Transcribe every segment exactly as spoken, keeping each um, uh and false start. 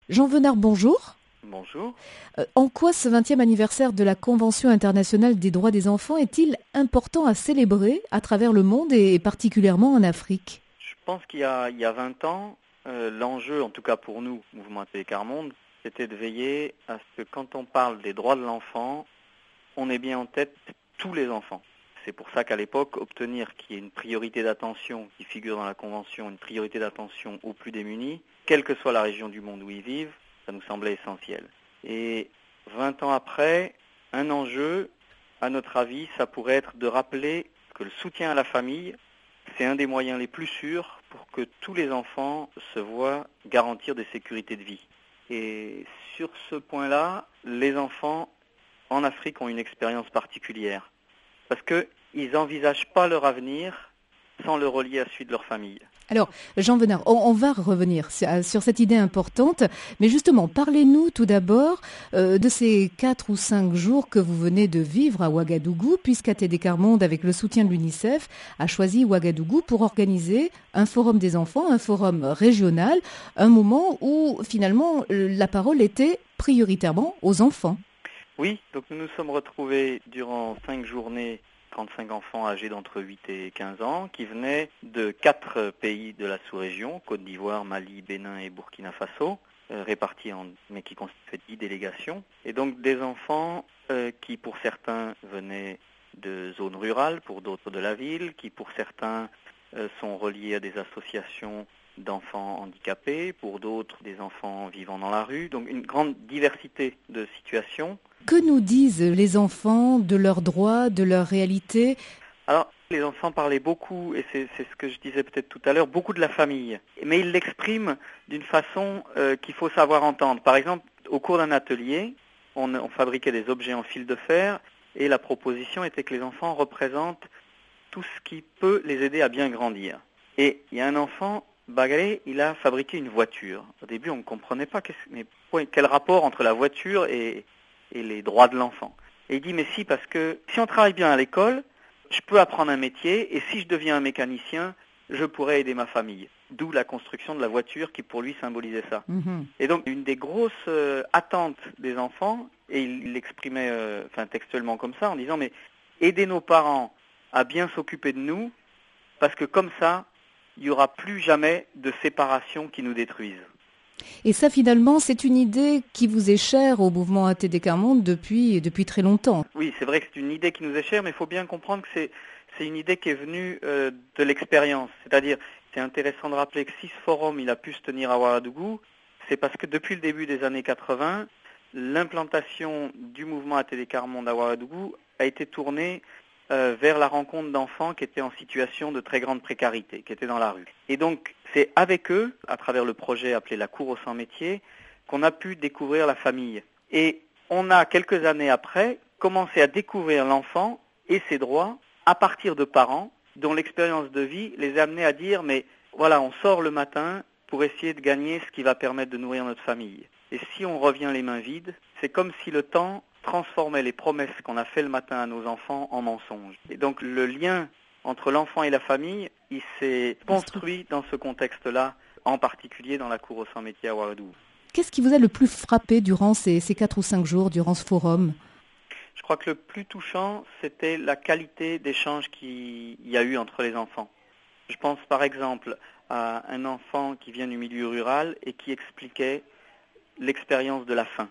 Jean Venard, bonjour. Bonjour. Euh, en quoi ce vingtième anniversaire de la Convention internationale des droits des enfants est-il important à célébrer à travers le monde et particulièrement en Afrique ? Je pense qu'il y a, il y a vingt ans, euh, l'enjeu, en tout cas pour nous, Mouvement Télécarmonde, c'était de veiller à ce que quand on parle des droits de l'enfant, on ait bien en tête tous les enfants. C'est pour ça qu'à l'époque, obtenir qu'il y ait une priorité d'attention qui figure dans la Convention, une priorité d'attention aux plus démunis, quelle que soit la région du monde où ils vivent, ça nous semblait essentiel. Et vingt ans après, un enjeu, à notre avis, ça pourrait être de rappeler que le soutien à la famille, c'est un des moyens les plus sûrs pour que tous les enfants se voient garantir des sécurités de vie. Et sur ce point-là, les enfants en Afrique ont une expérience particulière. Parce qu'ils n'envisagent pas leur avenir sans le relier à celui de leur famille. Alors, Jean Venard, on, on va revenir sur, sur cette idée importante, mais justement, parlez-nous tout d'abord euh, de ces quatre ou cinq jours que vous venez de vivre à Ouagadougou, puisqu'A T D Carmonde, avec le soutien de l'UNICEF, a choisi Ouagadougou pour organiser un forum des enfants, un forum régional, un moment où finalement la parole était prioritairement aux enfants. Oui, donc nous nous sommes retrouvés durant cinq journées, trente-cinq enfants âgés d'entre huit et quinze ans, qui venaient de quatre pays de la sous-région, Côte d'Ivoire, Mali, Bénin et Burkina Faso, euh, répartis en, mais qui constituaient dix délégations. Et donc des enfants euh, qui pour certains venaient de zones rurales, pour d'autres de la ville, qui pour certains euh, sont reliés à des associations d'enfants handicapés, pour d'autres des enfants vivant dans la rue, donc une grande diversité de situations. Que nous disent les enfants de leurs droits, de leur réalité ? Alors, les enfants parlaient beaucoup, et c'est, c'est ce que je disais peut-être tout à l'heure, beaucoup de la famille. Mais ils l'expriment d'une façon euh, qu'il faut savoir entendre. Par exemple, au cours d'un atelier, on, on fabriquait des objets en fil de fer, et la proposition était que les enfants représentent tout ce qui peut les aider à bien grandir. Et il y a un enfant, Bagalé, il a fabriqué une voiture. Au début, on ne comprenait pas mais quel rapport entre la voiture et... et les droits de l'enfant. Et il dit, mais si, parce que si on travaille bien à l'école, je peux apprendre un métier, et si je deviens un mécanicien, je pourrais aider ma famille. D'où la construction de la voiture qui, pour lui, symbolisait ça. Mm-hmm. Et donc, une des grosses euh, attentes des enfants, et il l'exprimait euh, enfin, textuellement comme ça, en disant, mais aider nos parents à bien s'occuper de nous, parce que comme ça, il n'y aura plus jamais de séparation qui nous détruise. Et ça, finalement, c'est une idée qui vous est chère au mouvement A T D Carmonde depuis, depuis très longtemps. Oui, c'est vrai que c'est une idée qui nous est chère, mais il faut bien comprendre que c'est, c'est une idée qui est venue euh, de l'expérience. C'est-à-dire, c'est intéressant de rappeler que si ce forum il a pu se tenir à Ouagadougou, c'est parce que depuis le début des années quatre-vingts, l'implantation du mouvement A T D Carmonde à Ouagadougou a été tournée euh, vers la rencontre d'enfants qui étaient en situation de très grande précarité, qui étaient dans la rue. Et donc, c'est avec eux, à travers le projet appelé la Cour aux sans-métiers, qu'on a pu découvrir la famille. Et on a, quelques années après, commencé à découvrir l'enfant et ses droits à partir de parents dont l'expérience de vie les a amenés à dire « mais voilà, on sort le matin pour essayer de gagner ce qui va permettre de nourrir notre famille. Et si on revient les mains vides, c'est comme si le temps transformait les promesses qu'on a fait le matin à nos enfants en mensonges. » Et donc le lien entre l'enfant et la famille, il s'est construit dans ce contexte-là, en particulier dans la Cour aux sans-métiers à Ouagadougou. Qu'est-ce qui vous a le plus frappé durant ces, ces quatre ou cinq jours, durant ce forum ? Je crois que le plus touchant, c'était la qualité d'échange qu'il y a eu entre les enfants. Je pense par exemple à un enfant qui vient du milieu rural et qui expliquait l'expérience de la faim.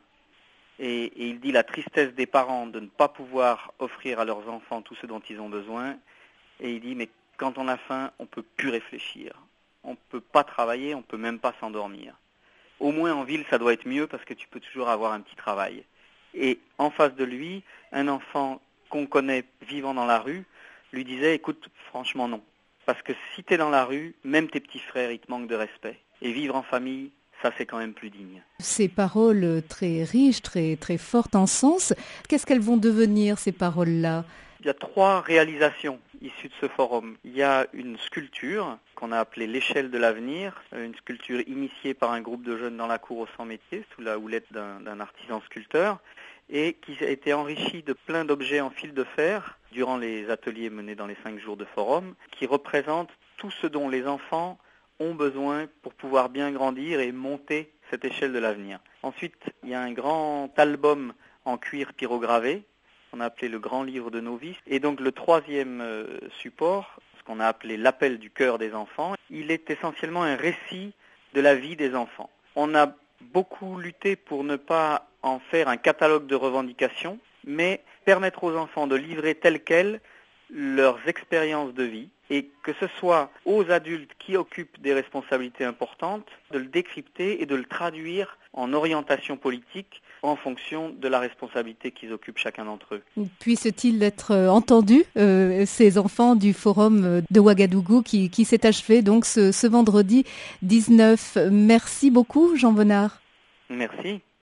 Et, et il dit la tristesse des parents de ne pas pouvoir offrir à leurs enfants tout ce dont ils ont besoin. Et il dit, mais quand on a faim, on ne peut plus réfléchir. On ne peut pas travailler, on ne peut même pas s'endormir. Au moins en ville, ça doit être mieux parce que tu peux toujours avoir un petit travail. Et en face de lui, un enfant qu'on connaît vivant dans la rue lui disait, écoute, franchement non. Parce que si tu es dans la rue, même tes petits frères, ils te manquent de respect. Et vivre en famille, ça c'est quand même plus digne. Ces paroles très riches, très, très fortes en sens, qu'est-ce qu'elles vont devenir ces paroles-là ? Il y a trois réalisations issues de ce forum. Il y a une sculpture qu'on a appelée l'échelle de l'avenir, une sculpture initiée par un groupe de jeunes dans la Cour aux sans-métiers, sous la houlette d'un, d'un artisan sculpteur, et qui a été enrichie de plein d'objets en fil de fer durant les ateliers menés dans les cinq jours de forum, qui représentent tout ce dont les enfants ont besoin pour pouvoir bien grandir et monter cette échelle de l'avenir. Ensuite, il y a un grand album en cuir pyrogravé, qu'on a appelé le Grand Livre de Novice. Et donc le troisième euh, support, ce qu'on a appelé l'appel du cœur des enfants, il est essentiellement un récit de la vie des enfants. On a beaucoup lutté pour ne pas en faire un catalogue de revendications, mais permettre aux enfants de livrer telles quelles leurs expériences de vie, et que ce soit aux adultes qui occupent des responsabilités importantes, de le décrypter et de le traduire en orientation politique en fonction de la responsabilité qu'ils occupent chacun d'entre eux. Puisse-t-il être entendu, euh, ces enfants du forum de Ouagadougou qui, qui s'est achevé donc ce, ce vendredi dix-neuf. Merci beaucoup, Jean Venard. Merci.